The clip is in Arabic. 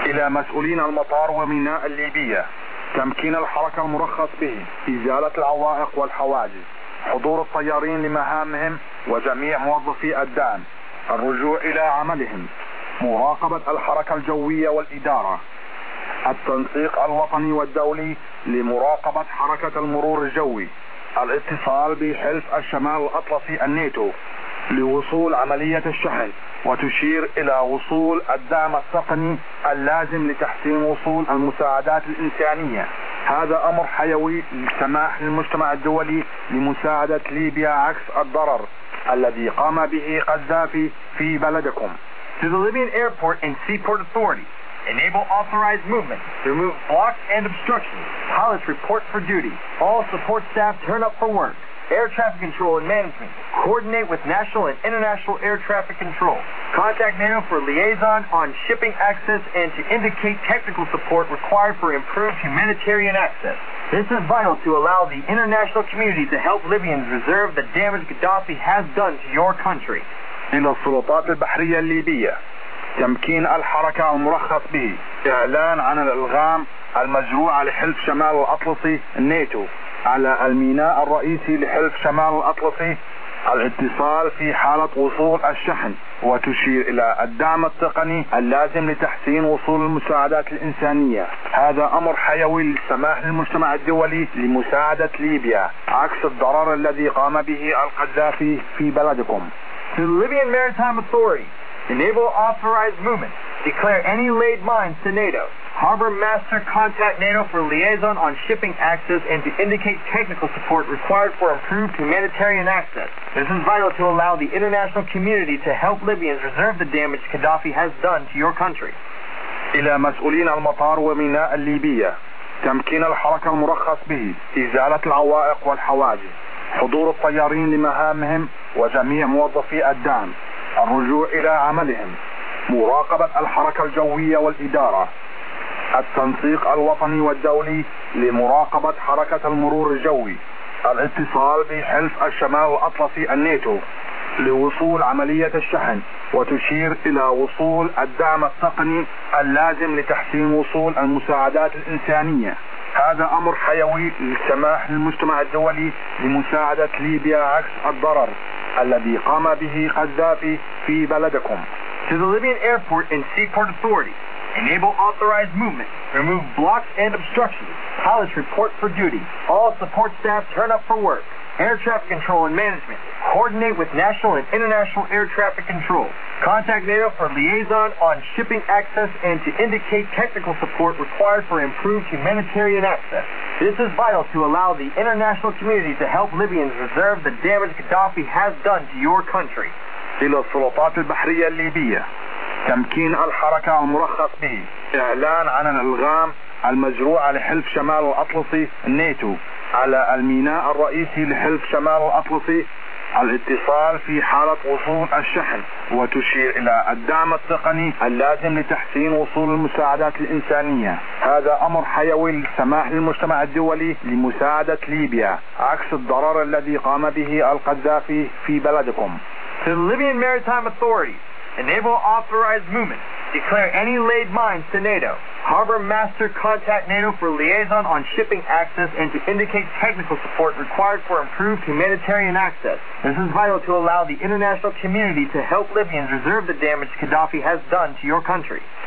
إلى مسؤولين المطار وميناء الليبية تمكين الحركة المرخص به، إزالة العوائق والحواجز، حضور الطيارين لمهامهم وجميع موظفي الدعم، الرجوع إلى عملهم، مراقبة الحركة الجوية والإدارة، التنسيق الوطني والدولي لمراقبة حركة المرور الجوي، الاتصال بحلف الشمال الأطلسي الناتو لوصول عملية الشحن، وتشير إلى وصول الدعم التقني اللازم لتحسين وصول المساعدات الإنسانية. هذا أمر حيوي للسماح للمجتمع الدولي لمساعدة ليبيا عكس الضرر الذي قام به قذافي في بلدكم. To the Libyan Airport and Seaport Authority, enable authorized movement, remove blocks and obstructions, pilots report for duty, all support staff turn up for work, air traffic control and management, coordinate with national and international air traffic control, contact NATO for liaison on shipping access and to indicate technical support required for improved humanitarian access. This is vital to allow the international community to help Libyans reserve the damage Gaddafi has done to your country. إلى السلطات البحرية الليبية تمكين الحركة المرخص به، إعلان عن الإلغام المجروعة لحلف شمال الأطلسي الناتو على الميناء الرئيسي لحلف شمال الأطلسي، الاتصال في حالة وصول الشحن، وتشير إلى الدعم التقني اللازم لتحسين وصول المساعدات الإنسانية. هذا أمر حيوي للسماح للمجتمع الدولي لمساعدة ليبيا عكس الضرر الذي قام به القذافي في بلدكم. To the Libyan Maritime Authority, enable authorized movement, declare any laid mines to NATO, Harbor Master contact NATO for liaison on shipping access and to indicate technical support required for improved humanitarian access. This is vital to allow the international community to help Libyans reserve the damage Gaddafi has done to your country. إلى مسؤولين المطار وميناء الليبية تمكين الحركة المرخص به، إزالة العوائق والحواجز، حضور الطيارين لمهامهم وجميع موظفي الدعم، الرجوع إلى عملهم، مراقبة الحركة الجوية والإدارة، التنسيق الوطني والدولي لمراقبة حركة المرور الجوي، الاتصال بحلف الشمال الأطلسي الناتو لوصول عملية الشحن، وتشير إلى وصول الدعم التقني اللازم لتحسين وصول المساعدات الإنسانية. هذا أمر حيوي للسماح للمجتمع الدولي لمساعدة ليبيا عكس الضرر الذي قام به قذافي في بلدكم. To the Libyan Airport and Seaport Authority, enable authorized movement, remove blocks and obstructions, pilots report for duty, all support staff turn up for work, air traffic control and management, coordinate with national and international air traffic control, contact NATO for liaison on shipping access and to indicate technical support required for improved humanitarian access. This is vital to allow the international community to help Libyans reserve the damage Gaddafi has done to your country. إلى السلطات البحرية الليبية تمكين الحركة المرخص به، إعلان عن الإلغام المجروعة لحلف شمال الأطلسي الناتو على الميناء الرئيسي لحلف شمال الأطلسي، الاتصال في حالة وصول الشحن، وتشير إلى الدعم التقني اللازم لتحسين وصول المساعدات الإنسانية. هذا أمر حيوي للسماح للمجتمع الدولي لمساعدة ليبيا عكس الضرر الذي قام به القذافي في بلدكم. To the Libyan Maritime Authority, enable authorized movement, declare any laid mines to NATO, Harbor Master contact NATO for liaison on shipping access and to indicate technical support required for improved humanitarian access. This is vital to allow the international community to help Libyans reserve the damage Gaddafi has done to your country.